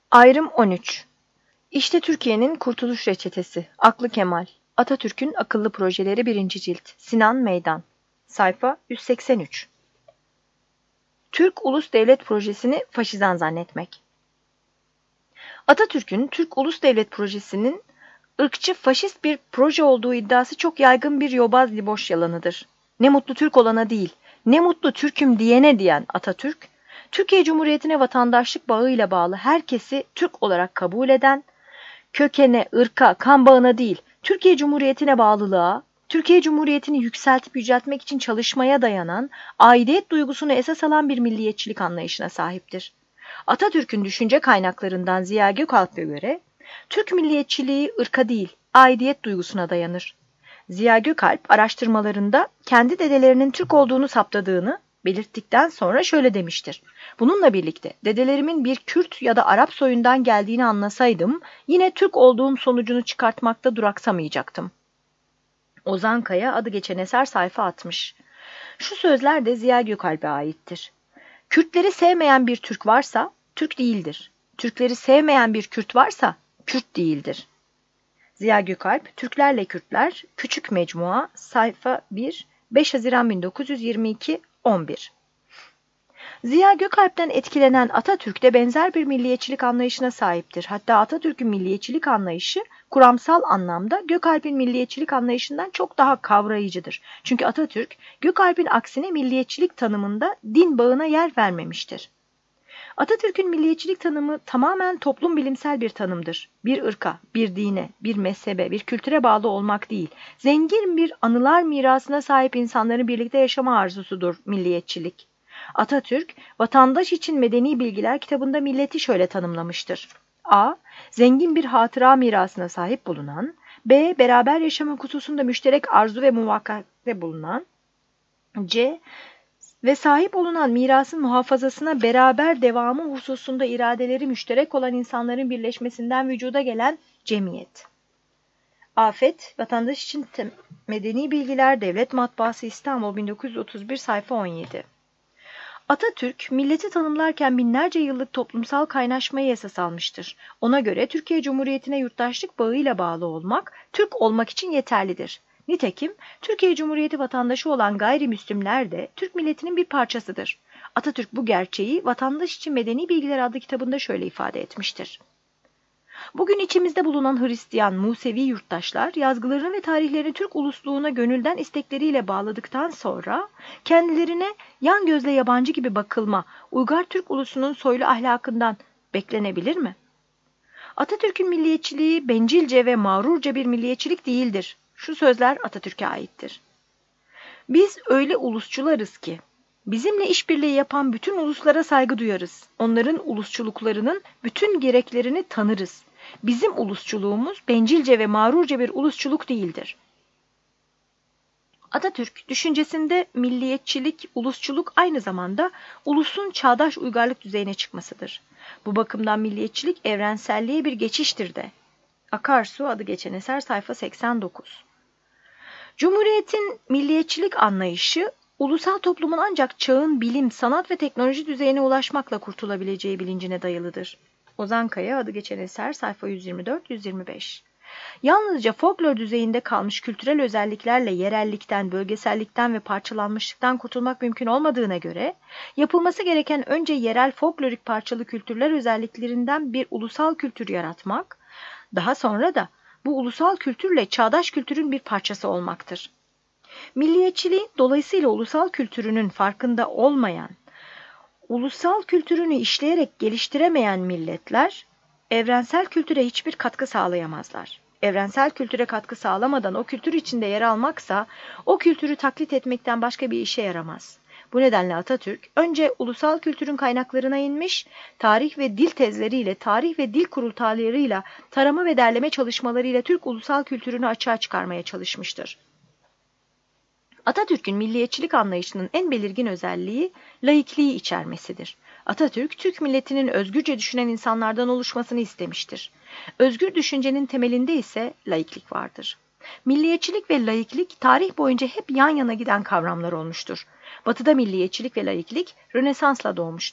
Ayrım 13. İşte Türkiye'nin Kurtuluş Reçetesi. Aklı Kemal. Atatürk'ün Akıllı Projeleri 1. Cilt. Sinan Meydan. Sayfa 183. Türk Ulus Devlet Projesi'ni faşizan zannetmek. Atatürk'ün Türk Ulus Devlet Projesi'nin ırkçı faşist bir proje olduğu iddiası çok yaygın bir yobaz liboş yalanıdır. Ne mutlu Türk olana değil, ne mutlu Türk'üm diyene diyen Atatürk, Türkiye Cumhuriyeti'ne vatandaşlık bağıyla bağlı herkesi Türk olarak kabul eden, kökene, ırka, kan bağına değil, Türkiye Cumhuriyeti'ne bağlılığa, Türkiye Cumhuriyeti'ni yükseltip yüceltmek için çalışmaya dayanan, aidiyet duygusunu esas alan bir milliyetçilik anlayışına sahiptir. Atatürk'ün düşünce kaynaklarından Ziya Gökalp'e göre, Türk milliyetçiliği ırka değil, aidiyet duygusuna dayanır. Ziya Gökalp araştırmalarında kendi dedelerinin Türk olduğunu saptadığını belirttikten sonra şöyle demiştir. Bununla birlikte dedelerimin bir Kürt ya da Arap soyundan geldiğini anlasaydım yine Türk olduğum sonucunu çıkartmakta duraksamayacaktım. Ozan Kaya adı geçen eser sayfa 60. Şu sözler de Ziya Gökalp'e aittir. Kürtleri sevmeyen bir Türk varsa Türk değildir. Türkleri sevmeyen bir Kürt varsa Kürt değildir. Ziya Gökalp, Türklerle Kürtler, Küçük Mecmua, sayfa 1, 5 Haziran 1922, 11. Ziya Gökalp'ten etkilenen Atatürk de benzer bir milliyetçilik anlayışına sahiptir. Hatta Atatürk'ün milliyetçilik anlayışı kuramsal anlamda Gökalp'in milliyetçilik anlayışından çok daha kavrayıcıdır. Çünkü Atatürk, Gökalp'in aksine milliyetçilik tanımında din bağına yer vermemiştir. Atatürk'ün milliyetçilik tanımı tamamen toplum bilimsel bir tanımdır. Bir ırka, bir dine, bir mezhebe, bir kültüre bağlı olmak değil, zengin bir anılar mirasına sahip insanların birlikte yaşama arzusudur milliyetçilik. Atatürk, Vatandaş için Medeni Bilgiler kitabında milleti şöyle tanımlamıştır. A. Zengin bir hatıra mirasına sahip bulunan, B. Beraber yaşamak hususunda müşterek arzu ve muvaffakiyetle bulunan, C. Ve sahip olunan mirasın muhafazasına beraber devamı hususunda iradeleri müşterek olan insanların birleşmesinden vücuda gelen cemiyet. Afet, Vatandaş için Medeni Bilgiler, Devlet Matbaası İstanbul 1931 sayfa 17. Atatürk, milleti tanımlarken binlerce yıllık toplumsal kaynaşmayı esas almıştır. Ona göre Türkiye Cumhuriyeti'ne yurttaşlık bağıyla bağlı olmak, Türk olmak için yeterlidir. Nitekim Türkiye Cumhuriyeti vatandaşı olan gayrimüslimler de Türk milletinin bir parçasıdır. Atatürk bu gerçeği Vatandaş için Medeni Bilgiler adlı kitabında şöyle ifade etmiştir. Bugün içimizde bulunan Hristiyan, Musevi yurttaşlar yazgılarını ve tarihlerini Türk ulusluğuna gönülden istekleriyle bağladıktan sonra kendilerine yan gözle yabancı gibi bakılma uygar Türk ulusunun soylu ahlakından beklenebilir mi? Atatürk'ün milliyetçiliği bencilce ve mağrurca bir milliyetçilik değildir. Şu sözler Atatürk'e aittir. Biz öyle ulusçularız ki bizimle işbirliği yapan bütün uluslara saygı duyarız. Onların ulusçuluklarının bütün gereklerini tanırız. Bizim ulusçuluğumuz bencilce ve mağrurca bir ulusçuluk değildir. Atatürk düşüncesinde milliyetçilik, ulusçuluk aynı zamanda ulusun çağdaş uygarlık düzeyine çıkmasıdır. Bu bakımdan milliyetçilik evrenselliğe bir geçiştir de. Akarsu adı geçen eser sayfa 89. Cumhuriyetin milliyetçilik anlayışı, ulusal toplumun ancak çağın bilim, sanat ve teknoloji düzeyine ulaşmakla kurtulabileceği bilincine dayalıdır. Ozan Kaya adı geçen eser sayfa 124-125. Yalnızca folklor düzeyinde kalmış kültürel özelliklerle yerellikten, bölgesellikten ve parçalanmışlıktan kurtulmak mümkün olmadığına göre, yapılması gereken önce yerel folklorik parçalı kültürler özelliklerinden bir ulusal kültür yaratmak, daha sonra da bu ulusal kültürle çağdaş kültürün bir parçası olmaktır. Milliyetçiliğin dolayısıyla ulusal kültürünün farkında olmayan, ulusal kültürünü işleyerek geliştiremeyen milletler, evrensel kültüre hiçbir katkı sağlayamazlar. Evrensel kültüre katkı sağlamadan o kültür içinde yer almaksa, o kültürü taklit etmekten başka bir işe yaramaz. Bu nedenle Atatürk, önce ulusal kültürün kaynaklarına inmiş, tarih ve dil tezleriyle, tarih ve dil kurultaylarıyla, tarama ve derleme çalışmalarıyla Türk ulusal kültürünü açığa çıkarmaya çalışmıştır. Atatürk'ün milliyetçilik anlayışının en belirgin özelliği laikliği içermesidir. Atatürk, Türk milletinin özgürce düşünen insanlardan oluşmasını istemiştir. Özgür düşüncenin temelinde ise laiklik vardır. Milliyetçilik ve laiklik tarih boyunca hep yan yana giden kavramlar olmuştur. Batı'da milliyetçilik ve laiklik Rönesans'la doğmuştur.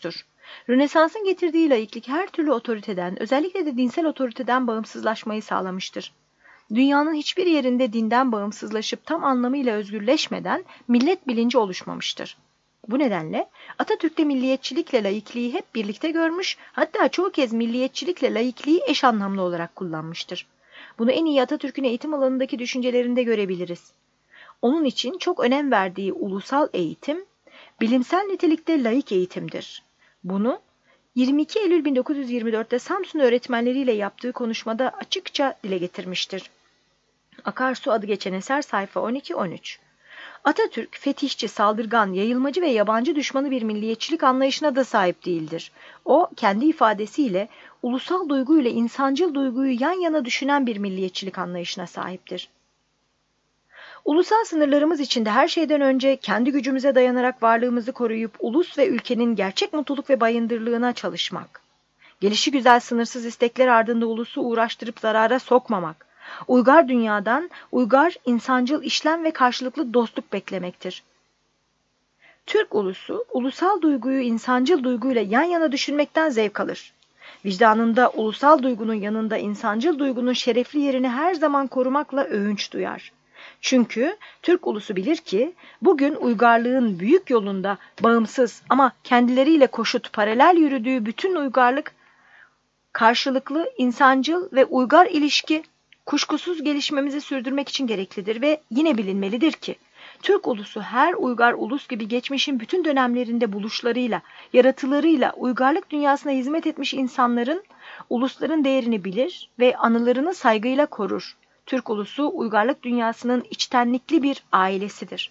Rönesans'ın getirdiği laiklik her türlü otoriteden, özellikle de dinsel otoriteden bağımsızlaşmayı sağlamıştır. Dünyanın hiçbir yerinde dinden bağımsızlaşıp tam anlamıyla özgürleşmeden millet bilinci oluşmamıştır. Bu nedenle Atatürk de milliyetçilikle laikliği hep birlikte görmüş, hatta çoğu kez milliyetçilikle laikliği eş anlamlı olarak kullanmıştır. Bunu en iyi Atatürk'ün eğitim alanındaki düşüncelerinde görebiliriz. Onun için çok önem verdiği ulusal eğitim, bilimsel nitelikte laik eğitimdir. Bunu 22 Eylül 1924'te Samsun öğretmenleriyle yaptığı konuşmada açıkça dile getirmiştir. Akarsu adı geçen eser sayfa 12-13. Atatürk, fetihçi, saldırgan, yayılmacı ve yabancı düşmanı bir milliyetçilik anlayışına da sahip değildir. O, kendi ifadesiyle ulusal duygu ile insancıl duyguyu yan yana düşünen bir milliyetçilik anlayışına sahiptir. Ulusal sınırlarımız içinde her şeyden önce kendi gücümüze dayanarak varlığımızı koruyup ulus ve ülkenin gerçek mutluluk ve bayındırlığına çalışmak. Gelişigüzel sınırsız istekler ardında ulusu uğraştırıp zarara sokmamak. Uygar dünyadan uygar insancıl işlem ve karşılıklı dostluk beklemektir. Türk ulusu, ulusal duyguyu insancıl duyguyla yan yana düşünmekten zevk alır. Vicdanında ulusal duygunun yanında insancıl duygunun şerefli yerini her zaman korumakla övünç duyar. Çünkü Türk ulusu bilir ki bugün uygarlığın büyük yolunda bağımsız ama kendileriyle koşut paralel yürüdüğü bütün uygarlık karşılıklı insancıl ve uygar ilişki kuşkusuz gelişmemizi sürdürmek için gereklidir ve yine bilinmelidir ki Türk ulusu her uygar ulus gibi geçmişin bütün dönemlerinde buluşlarıyla, yaratılarıyla uygarlık dünyasına hizmet etmiş insanların, ulusların değerini bilir ve anılarını saygıyla korur. Türk ulusu uygarlık dünyasının içtenlikli bir ailesidir.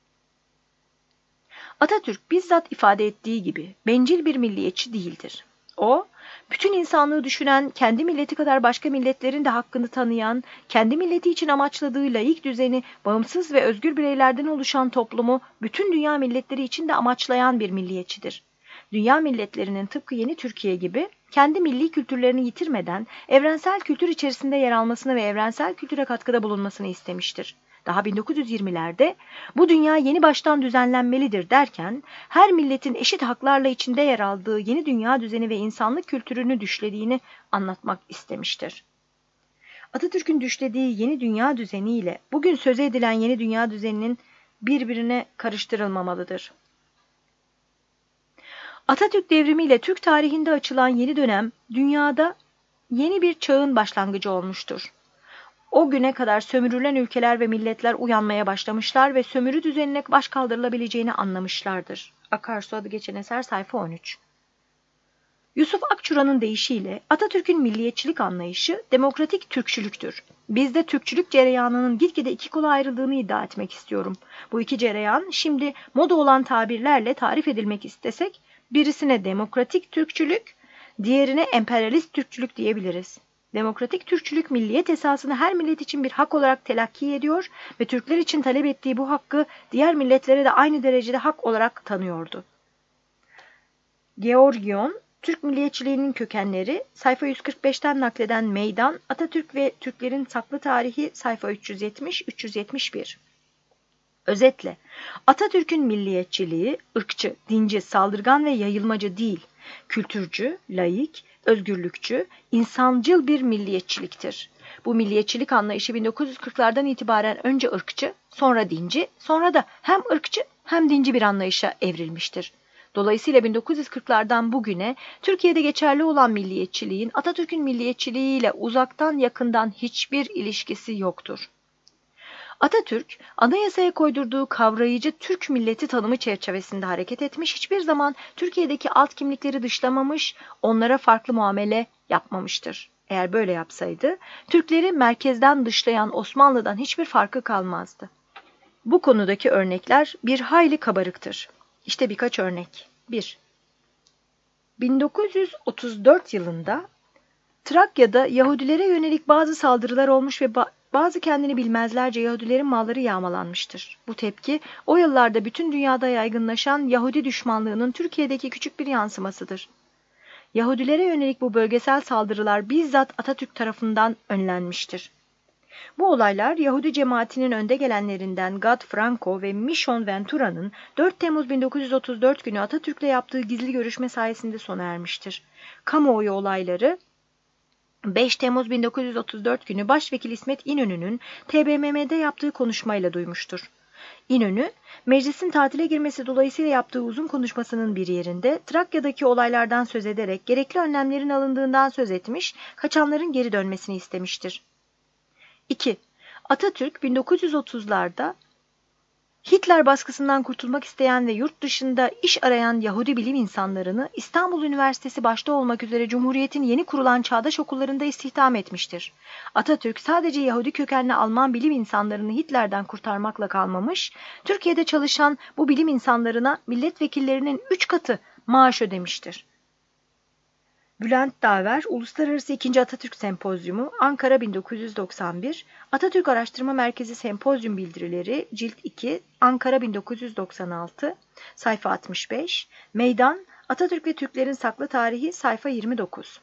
Atatürk bizzat ifade ettiği gibi bencil bir milliyetçi değildir. O, bütün insanlığı düşünen, kendi milleti kadar başka milletlerin de hakkını tanıyan, kendi milleti için amaçladığı laik düzeni, bağımsız ve özgür bireylerden oluşan toplumu bütün dünya milletleri için de amaçlayan bir milliyetçidir. Dünya milletlerinin tıpkı yeni Türkiye gibi kendi milli kültürlerini yitirmeden evrensel kültür içerisinde yer almasını ve evrensel kültüre katkıda bulunmasını istemiştir. Daha 1920'lerde bu dünya yeni baştan düzenlenmelidir derken her milletin eşit haklarla içinde yer aldığı yeni dünya düzeni ve insanlık kültürünü düşlediğini anlatmak istemiştir. Atatürk'ün düşlediği yeni dünya düzeniyle bugün söz edilen yeni dünya düzeninin birbirine karıştırılmamalıdır. Atatürk devrimiyle Türk tarihinde açılan yeni dönem dünyada yeni bir çağın başlangıcı olmuştur. O güne kadar sömürülen ülkeler ve milletler uyanmaya başlamışlar ve sömürü düzenine baş kaldırılabileceğini anlamışlardır. Akarsu adı geçen eser sayfa 13. Yusuf Akçura'nın deyişiyle Atatürk'ün milliyetçilik anlayışı demokratik Türkçülüktür. Biz de Türkçülük cereyanının gitgide iki kola ayrıldığını iddia etmek istiyorum. Bu iki cereyan şimdi moda olan tabirlerle tarif edilmek istesek birisine demokratik Türkçülük, diğerine emperyalist Türkçülük diyebiliriz. Demokratik Türkçülük milliyet esasını her millet için bir hak olarak telakki ediyor ve Türkler için talep ettiği bu hakkı diğer milletlere de aynı derecede hak olarak tanıyordu. Georgion, Türk milliyetçiliğinin kökenleri, sayfa 145'ten nakleden Meydan, Atatürk ve Türklerin saklı tarihi, sayfa 370-371. Özetle, Atatürk'ün milliyetçiliği, ırkçı, dinci, saldırgan ve yayılmacı değil, kültürcü, laik, özgürlükçü, insancıl bir milliyetçiliktir. Bu milliyetçilik anlayışı 1940'lardan itibaren önce ırkçı, sonra dinci, sonra da hem ırkçı hem dinci bir anlayışa evrilmiştir. Dolayısıyla 1940'lardan bugüne Türkiye'de geçerli olan milliyetçiliğin Atatürk'ün milliyetçiliğiyle uzaktan yakından hiçbir ilişkisi yoktur. Atatürk, anayasaya koydurduğu kavrayıcı Türk milleti tanımı çerçevesinde hareket etmiş, hiçbir zaman Türkiye'deki alt kimlikleri dışlamamış, onlara farklı muamele yapmamıştır. Eğer böyle yapsaydı, Türkleri merkezden dışlayan Osmanlı'dan hiçbir farkı kalmazdı. Bu konudaki örnekler bir hayli kabarıktır. İşte birkaç örnek. 1. 1934 yılında Trakya'da Yahudilere yönelik bazı saldırılar olmuş ve bazı kendini bilmezlerce Yahudilerin malları yağmalanmıştır. Bu tepki o yıllarda bütün dünyada yaygınlaşan Yahudi düşmanlığının Türkiye'deki küçük bir yansımasıdır. Yahudilere yönelik bu bölgesel saldırılar bizzat Atatürk tarafından önlenmiştir. Bu olaylar Yahudi cemaatinin önde gelenlerinden Gad Franco ve Mission Ventura'nın 4 Temmuz 1934 günü Atatürk'le yaptığı gizli görüşme sayesinde sona ermiştir. Kamuoyu olayları 5 Temmuz 1934 günü Başvekil İsmet İnönü'nün TBMM'de yaptığı konuşmayla duymuştur. İnönü, meclisin tatile girmesi dolayısıyla yaptığı uzun konuşmasının bir yerinde Trakya'daki olaylardan söz ederek gerekli önlemlerin alındığından söz etmiş, kaçanların geri dönmesini istemiştir. 2. Atatürk 1930'larda Hitler baskısından kurtulmak isteyen ve yurt dışında iş arayan Yahudi bilim insanlarını İstanbul Üniversitesi başta olmak üzere Cumhuriyet'in yeni kurulan çağdaş okullarında istihdam etmiştir. Atatürk sadece Yahudi kökenli Alman bilim insanlarını Hitler'den kurtarmakla kalmamış, Türkiye'de çalışan bu bilim insanlarına milletvekillerinin 3 katı maaş ödemiştir. Bülent Daver, Uluslararası 2. Atatürk Sempozyumu, Ankara 1991, Atatürk Araştırma Merkezi Sempozyum Bildirileri, Cilt 2, Ankara 1996, sayfa 65, Meydan, Atatürk ve Türklerin Saklı Tarihi, sayfa 29.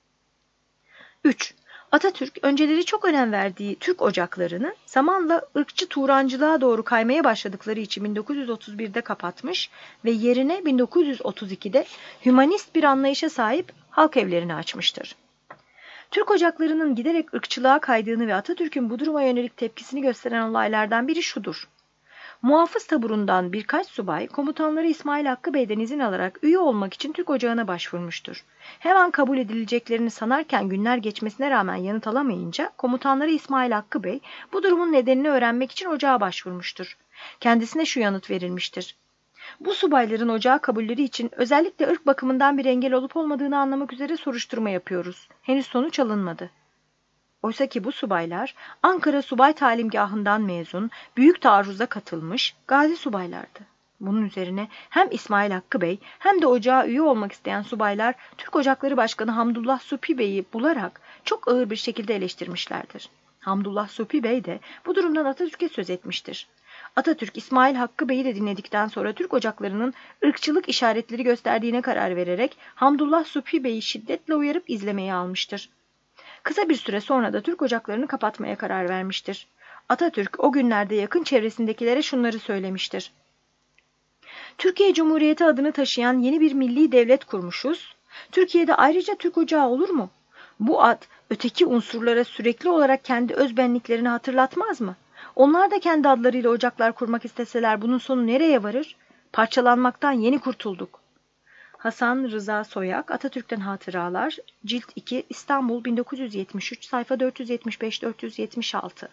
3. Atatürk, önceleri çok önem verdiği Türk ocaklarını zamanla ırkçı Turancılığa doğru kaymaya başladıkları için 1931'de kapatmış ve yerine 1932'de hümanist bir anlayışa sahip halk evlerini açmıştır. Türk ocaklarının giderek ırkçılığa kaydığını ve Atatürk'ün bu duruma yönelik tepkisini gösteren olaylardan biri şudur. Muhafız taburundan birkaç subay komutanları İsmail Hakkı Bey'den izin alarak üye olmak için Türk Ocağı'na başvurmuştur. Hemen kabul edileceklerini sanarken günler geçmesine rağmen yanıt alamayınca komutanları İsmail Hakkı Bey bu durumun nedenini öğrenmek için ocağa başvurmuştur. Kendisine şu yanıt verilmiştir. Bu subayların ocağa kabulleri için özellikle ırk bakımından bir engel olup olmadığını anlamak üzere soruşturma yapıyoruz. Henüz sonuç alınmadı. Oysa ki bu subaylar Ankara Subay Talimgahı'ndan mezun, büyük taarruza katılmış gazi subaylardı. Bunun üzerine hem İsmail Hakkı Bey hem de ocağa üye olmak isteyen subaylar Türk Ocakları Başkanı Hamdullah Supi Bey'i bularak çok ağır bir şekilde eleştirmişlerdir. Hamdullah Supi Bey de bu durumdan Atatürk'e söz etmiştir. Atatürk, İsmail Hakkı Bey'i de dinledikten sonra Türk Ocakları'nın ırkçılık işaretleri gösterdiğine karar vererek Hamdullah Supi Bey'i şiddetle uyarıp izlemeye almıştır. Kısa bir süre sonra da Türk Ocakları'nı kapatmaya karar vermiştir. Atatürk o günlerde yakın çevresindekilere şunları söylemiştir. Türkiye Cumhuriyeti adını taşıyan yeni bir milli devlet kurmuşuz. Türkiye'de ayrıca Türk Ocağı olur mu? Bu ad öteki unsurlara sürekli olarak kendi özbenliklerini hatırlatmaz mı? Onlar da kendi adlarıyla ocaklar kurmak isteseler bunun sonu nereye varır? Parçalanmaktan yeni kurtulduk. Hasan Rıza Soyak, Atatürk'ten Hatıralar, Cilt 2, İstanbul 1973, sayfa 475-476.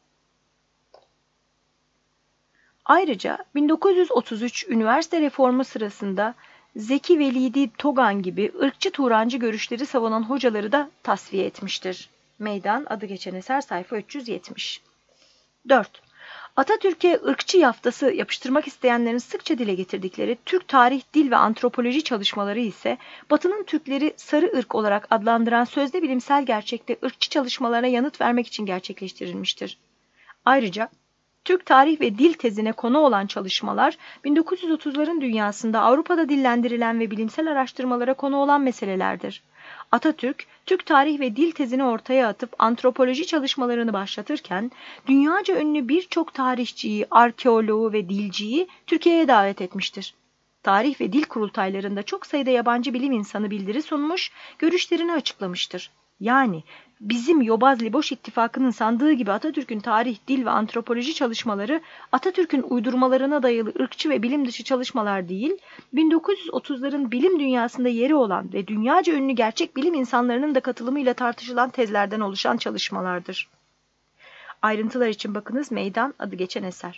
Ayrıca 1933 üniversite reformu sırasında Zeki Velidi Togan gibi ırkçı Turancı görüşleri savunan hocaları da tasfiye etmiştir. Meydan, adı geçen eser, sayfa 370. 4. Atatürk'e ırkçı yaftası yapıştırmak isteyenlerin sıkça dile getirdikleri Türk tarih, dil ve antropoloji çalışmaları ise Batı'nın Türkleri sarı ırk olarak adlandıran sözde bilimsel gerçekte ırkçı çalışmalarına yanıt vermek için gerçekleştirilmiştir. Ayrıca Türk tarih ve dil tezine konu olan çalışmalar 1930'ların dünyasında Avrupa'da dillendirilen ve bilimsel araştırmalara konu olan meselelerdir. Atatürk, Türk tarih ve dil tezini ortaya atıp antropoloji çalışmalarını başlatırken, dünyaca ünlü birçok tarihçiyi, arkeoloğu ve dilciyi Türkiye'ye davet etmiştir. Tarih ve dil kurultaylarında çok sayıda yabancı bilim insanı bildiri sunmuş, görüşlerini açıklamıştır. Yani bizim Yobaz-Liboş İttifakı'nın sandığı gibi Atatürk'ün tarih, dil ve antropoloji çalışmaları Atatürk'ün uydurmalarına dayalı ırkçı ve bilim dışı çalışmalar değil, 1930'ların bilim dünyasında yeri olan ve dünyaca ünlü gerçek bilim insanlarının da katılımıyla tartışılan tezlerden oluşan çalışmalardır. Ayrıntılar için bakınız Meydan, adı geçen eser.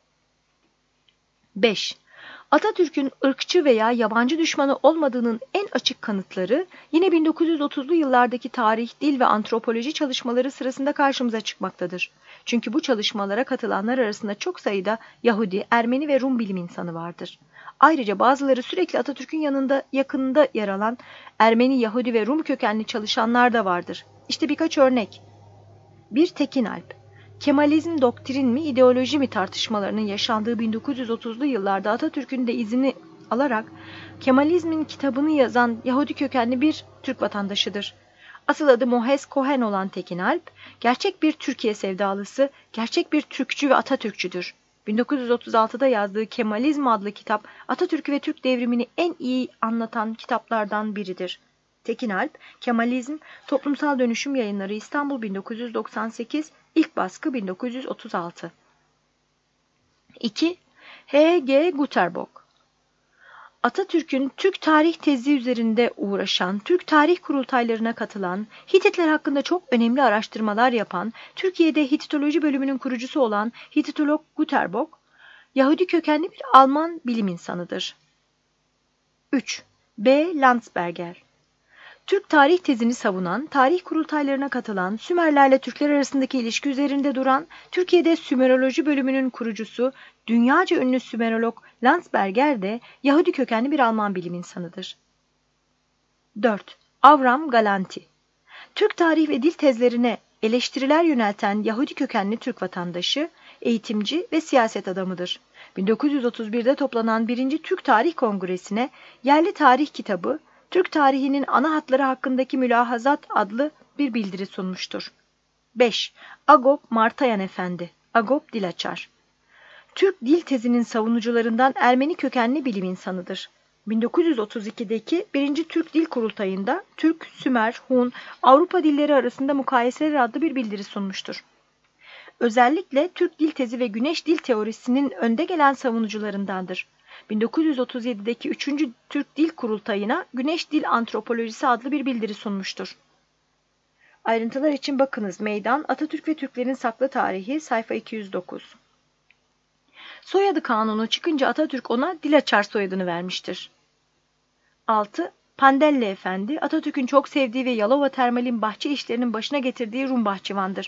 5. Atatürk'ün ırkçı veya yabancı düşmanı olmadığının en açık kanıtları yine 1930'lu yıllardaki tarih, dil ve antropoloji çalışmaları sırasında karşımıza çıkmaktadır. Çünkü bu çalışmalara katılanlar arasında çok sayıda Yahudi, Ermeni ve Rum bilim insanı vardır. Ayrıca bazıları sürekli Atatürk'ün yakınında yer alan Ermeni, Yahudi ve Rum kökenli çalışanlar da vardır. İşte birkaç örnek. 1. Tekinalp. Kemalizm doktrin mi, ideoloji mi tartışmalarının yaşandığı 1930'lu yıllarda Atatürk'ün de izini alarak Kemalizmin kitabını yazan Yahudi kökenli bir Türk vatandaşıdır. Asıl adı Mohez Cohen olan Tekin Alp, gerçek bir Türkiye sevdalısı, gerçek bir Türkçü ve Atatürkçüdür. 1936'da yazdığı Kemalizm adlı kitap, Atatürk'ü ve Türk devrimini en iyi anlatan kitaplardan biridir. Tekin Alp, Kemalizm, Toplumsal Dönüşüm Yayınları İstanbul 1998, ilk baskı 1936. 2. H.G. Gutenberg. Atatürk'ün Türk tarih tezi üzerinde uğraşan, Türk tarih kurultaylarına katılan, Hititler hakkında çok önemli araştırmalar yapan, Türkiye'de Hititoloji bölümünün kurucusu olan Hititolog Gutenberg, Yahudi kökenli bir Alman bilim insanıdır. 3. B. Landsberger. Türk tarih tezini savunan, tarih kurultaylarına katılan, Sümerlerle Türkler arasındaki ilişki üzerinde duran, Türkiye'de Sümeroloji bölümünün kurucusu, dünyaca ünlü Sümerolog Landsberger de Yahudi kökenli bir Alman bilim insanıdır. 4. Avram Galanti. Türk tarih ve dil tezlerine eleştiriler yönelten Yahudi kökenli Türk vatandaşı, eğitimci ve siyaset adamıdır. 1931'de toplanan 1. Türk Tarih Kongresi'ne Yerli Tarih kitabı, Türk tarihinin ana hatları hakkındaki mülahazat adlı bir bildiri sunmuştur. 5. Agop Martayan Efendi, Agop Dilaçar. Türk dil tezinin savunucularından Ermeni kökenli bilim insanıdır. 1932'deki 1. Türk Dil Kurultayı'nda Türk, Sümer, Hun, Avrupa dilleri arasında mukayeseler adlı bir bildiri sunmuştur. Özellikle Türk dil tezi ve Güneş dil teorisinin önde gelen savunucularındandır. 1937'deki 3. Türk Dil Kurultayı'na Güneş Dil Antropolojisi adlı bir bildiri sunmuştur. Ayrıntılar için bakınız. Meydan, Atatürk ve Türklerin Saklı Tarihi, sayfa 209. Soyadı kanunu çıkınca Atatürk ona Dilaçar soyadını vermiştir. 6. Pandelle Efendi, Atatürk'ün çok sevdiği ve Yalova Termal'in bahçe işlerinin başına getirdiği Rum bahçıvandır.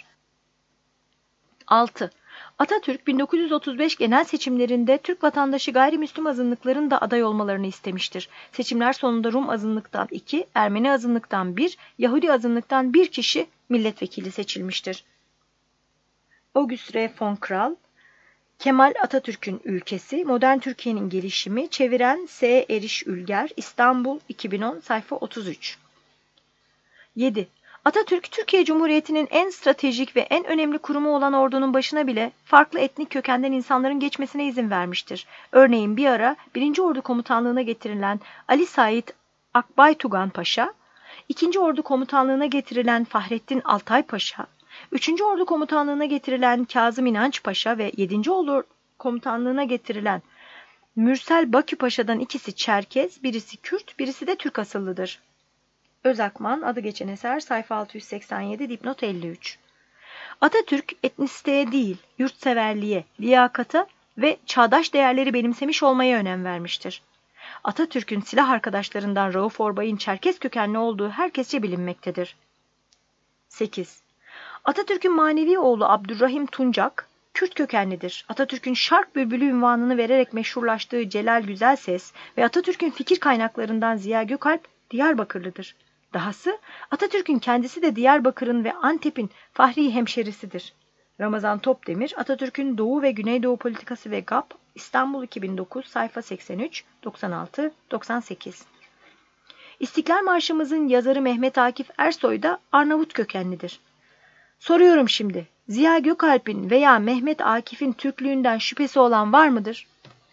6. Atatürk 1935 genel seçimlerinde Türk vatandaşı gayrimüslim azınlıkların da aday olmalarını istemiştir. Seçimler sonunda Rum azınlıktan 2, Ermeni azınlıktan 1, Yahudi azınlıktan 1 kişi milletvekili seçilmiştir. Auguste von Kral, Kemal Atatürk'ün Ülkesi, Modern Türkiye'nin Gelişimi, çeviren S. Eriş Ülger, İstanbul 2010, sayfa 33. 7. Atatürk, Türkiye Cumhuriyeti'nin en stratejik ve en önemli kurumu olan ordunun başına bile farklı etnik kökenden insanların geçmesine izin vermiştir. Örneğin bir ara 1. Ordu Komutanlığı'na getirilen Ali Sait Akbaytugan Paşa, 2. Ordu Komutanlığı'na getirilen Fahrettin Altay Paşa, 3. Ordu Komutanlığı'na getirilen Kazım İnanç Paşa ve 7. Ordu Komutanlığı'na getirilen Mürsel Bakü Paşa'dan ikisi Çerkez, birisi Kürt, birisi de Türk asıllıdır. Özakman, adı geçen eser, sayfa 687, dipnot 53. Atatürk, etnisiteye değil, yurtseverliğe, liyakata ve çağdaş değerleri benimsemiş olmaya önem vermiştir. Atatürk'ün silah arkadaşlarından Rauf Orbay'ın Çerkez kökenli olduğu herkesçe bilinmektedir. 8. Atatürk'ün manevi oğlu Abdurrahim Tuncak, Kürt kökenlidir. Atatürk'ün Şark Bülbülü unvanını vererek meşhurlaştığı Celal Güzelses ve Atatürk'ün fikir kaynaklarından Ziya Gökalp, Diyarbakırlıdır. Dahası Atatürk'ün kendisi de Diyarbakır'ın ve Antep'in fahri hemşerisidir. Ramazan Topdemir, Atatürk'ün Doğu ve Güneydoğu Politikası ve GAP, İstanbul 2009, sayfa 83, 96, 98. İstiklal Marşımızın yazarı Mehmet Akif Ersoy da Arnavut kökenlidir. Soruyorum şimdi, Ziya Gökalp'in veya Mehmet Akif'in Türklüğünden şüphesi olan var mıdır?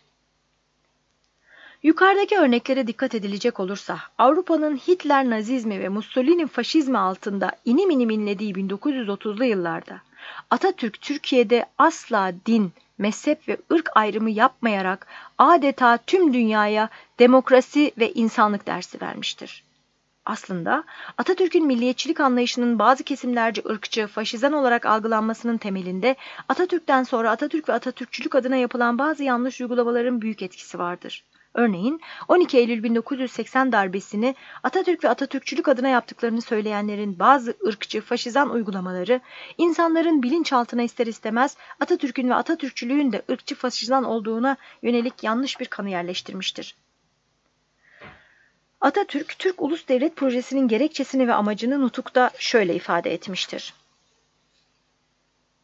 Yukarıdaki örneklere dikkat edilecek olursa, Avrupa'nın Hitler Nazizmi ve Mussolini Faşizmi altında inim inim inlediği 1930'lu yıllarda, Atatürk Türkiye'de asla din, mezhep ve ırk ayrımı yapmayarak adeta tüm dünyaya demokrasi ve insanlık dersi vermiştir. Aslında Atatürk'ün milliyetçilik anlayışının bazı kesimlerce ırkçı, faşizan olarak algılanmasının temelinde Atatürk'ten sonra Atatürk ve Atatürkçülük adına yapılan bazı yanlış uygulamaların büyük etkisi vardır. Örneğin 12 Eylül 1980 darbesini Atatürk ve Atatürkçülük adına yaptıklarını söyleyenlerin bazı ırkçı, faşizan uygulamaları, insanların bilinçaltına ister istemez Atatürk'ün ve Atatürkçülüğün de ırkçı, faşizan olduğuna yönelik yanlış bir kanı yerleştirmiştir. Atatürk, Türk Ulus Devlet Projesi'nin gerekçesini ve amacını nutukta şöyle ifade etmiştir.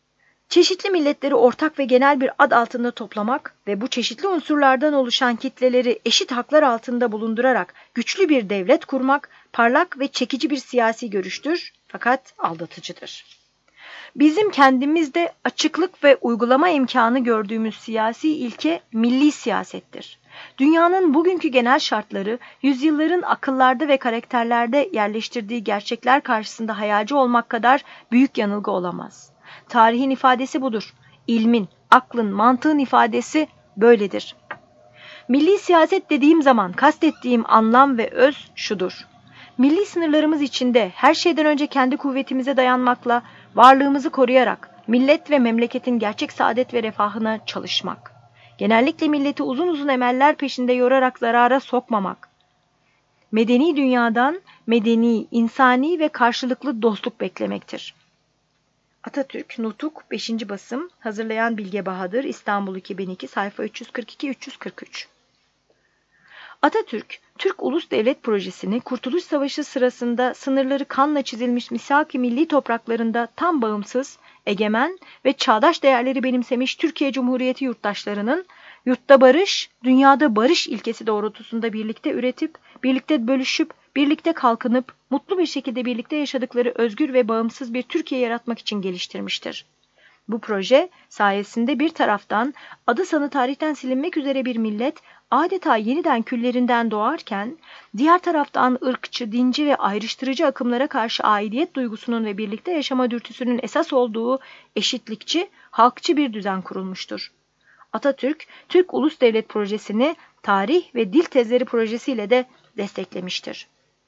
Çeşitli milletleri ortak ve genel bir ad altında toplamak ve bu çeşitli unsurlardan oluşan kitleleri eşit haklar altında bulundurarak güçlü bir devlet kurmak, parlak ve çekici bir siyasi görüştür, fakat aldatıcıdır. Bizim kendimizde açıklık ve uygulama imkanı gördüğümüz siyasi ilke milli siyasettir. Dünyanın bugünkü genel şartları, yüzyılların akıllarda ve karakterlerde yerleştirdiği gerçekler karşısında hayalci olmak kadar büyük yanılgı olamaz. Tarihin ifadesi budur. İlmin, aklın, mantığın ifadesi böyledir. Milli siyaset dediğim zaman kastettiğim anlam ve öz şudur: milli sınırlarımız içinde her şeyden önce kendi kuvvetimize dayanmakla, varlığımızı koruyarak millet ve memleketin gerçek saadet ve refahına çalışmak. Genellikle milleti uzun uzun emeller peşinde yorarak zarara sokmamak. Medeni dünyadan medeni, insani ve karşılıklı dostluk beklemektir. Atatürk, Nutuk, 5. basım, hazırlayan Bilge Bahadır, İstanbul 2002, sayfa 342-343. Atatürk, Türk Ulus Devlet Projesi'ni Kurtuluş Savaşı sırasında sınırları kanla çizilmiş misak-ı milli topraklarında tam bağımsız, egemen ve çağdaş değerleri benimsemiş Türkiye Cumhuriyeti yurttaşlarının yurtta barış, dünyada barış ilkesi doğrultusunda birlikte üretip, birlikte bölüşüp, birlikte kalkınıp, mutlu bir şekilde birlikte yaşadıkları özgür ve bağımsız bir Türkiye yaratmak için geliştirmiştir. Bu proje sayesinde bir taraftan adı sanı tarihten silinmek üzere bir millet adeta yeniden küllerinden doğarken, diğer taraftan ırkçı, dinci ve ayrıştırıcı akımlara karşı aidiyet duygusunun ve birlikte yaşama dürtüsünün esas olduğu eşitlikçi, halkçı bir düzen kurulmuştur. Atatürk, Türk Ulus Devlet Projesi'ni tarih ve dil tezleri projesiyle de desteklemiştir.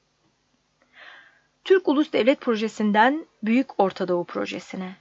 Türk Ulus Devlet Projesi'nden Büyük Orta Doğu Projesi'ne.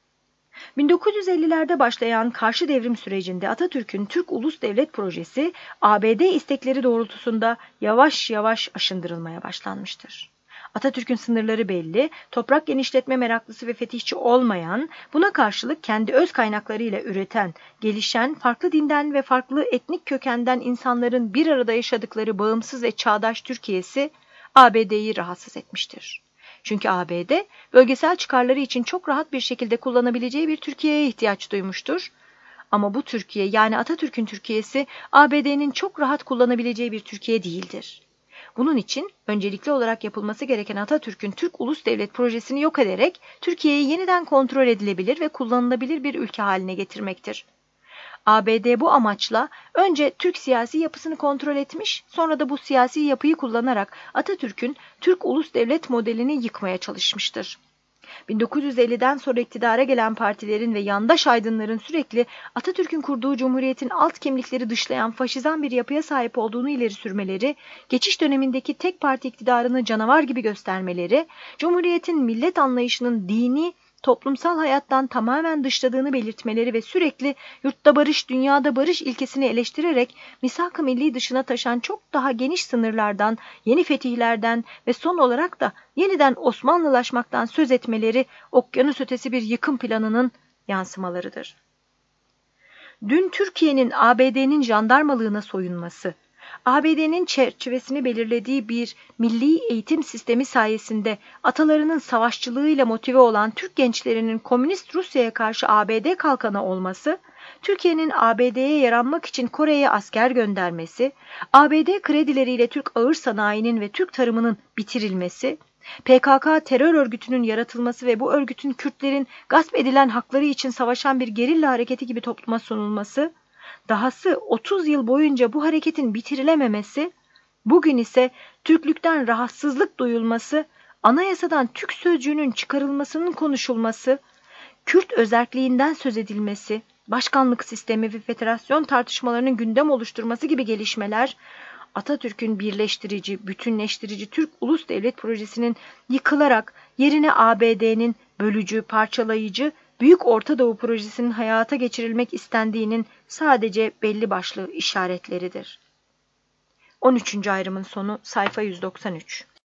1950'lerde başlayan karşı devrim sürecinde Atatürk'ün Türk Ulus Devlet Projesi, ABD istekleri doğrultusunda yavaş yavaş aşındırılmaya başlanmıştır. Atatürk'ün sınırları belli, toprak genişletme meraklısı ve fetihçi olmayan, buna karşılık kendi öz kaynaklarıyla üreten, gelişen, farklı dinden ve farklı etnik kökenden insanların bir arada yaşadıkları bağımsız ve çağdaş Türkiye'si ABD'yi rahatsız etmiştir. Çünkü ABD, bölgesel çıkarları için çok rahat bir şekilde kullanabileceği bir Türkiye'ye ihtiyaç duymuştur. Ama bu Türkiye, yani Atatürk'ün Türkiye'si, ABD'nin çok rahat kullanabileceği bir Türkiye değildir. Bunun için öncelikli olarak yapılması gereken Atatürk'ün Türk Ulus Devlet Projesi'ni yok ederek Türkiye'yi yeniden kontrol edilebilir ve kullanılabilir bir ülke haline getirmektir. ABD bu amaçla önce Türk siyasi yapısını kontrol etmiş, sonra da bu siyasi yapıyı kullanarak Atatürk'ün Türk Ulus Devlet modelini yıkmaya çalışmıştır. 1950'den sonra iktidara gelen partilerin ve yandaş aydınların sürekli Atatürk'ün kurduğu cumhuriyetin alt kimlikleri dışlayan faşizan bir yapıya sahip olduğunu ileri sürmeleri, geçiş dönemindeki tek parti iktidarını canavar gibi göstermeleri, cumhuriyetin millet anlayışının dini, toplumsal hayattan tamamen dışladığını belirtmeleri ve sürekli yurtta barış, dünyada barış ilkesini eleştirerek misak-ı milli dışına taşan çok daha geniş sınırlardan, yeni fetihlerden ve son olarak da yeniden Osmanlılaşmaktan söz etmeleri okyanus ötesi bir yıkım planının yansımalarıdır. Dün Türkiye'nin ABD'nin jandarmalığına soyunması, ABD'nin çerçevesini belirlediği bir milli eğitim sistemi sayesinde atalarının savaşçılığıyla motive olan Türk gençlerinin komünist Rusya'ya karşı ABD kalkanı olması, Türkiye'nin ABD'ye yaranmak için Kore'ye asker göndermesi, ABD kredileriyle Türk ağır sanayinin ve Türk tarımının bitirilmesi, PKK terör örgütünün yaratılması ve bu örgütün Kürtlerin gasp edilen hakları için savaşan bir gerilla hareketi gibi topluma sunulması, dahası 30 yıl boyunca bu hareketin bitirilememesi, bugün ise Türklükten rahatsızlık duyulması, anayasadan Türk sözcüğünün çıkarılmasının konuşulması, Kürt özerkliğinden söz edilmesi, başkanlık sistemi ve federasyon tartışmalarının gündem oluşturması gibi gelişmeler, Atatürk'ün birleştirici, bütünleştirici Türk Ulus Devlet Projesi'nin yıkılarak yerine ABD'nin bölücü, parçalayıcı Büyük Orta Doğu Projesi'nin hayata geçirilmek istendiğinin sadece belli başlı işaretleridir. 13. ayrımın sonu, sayfa 193.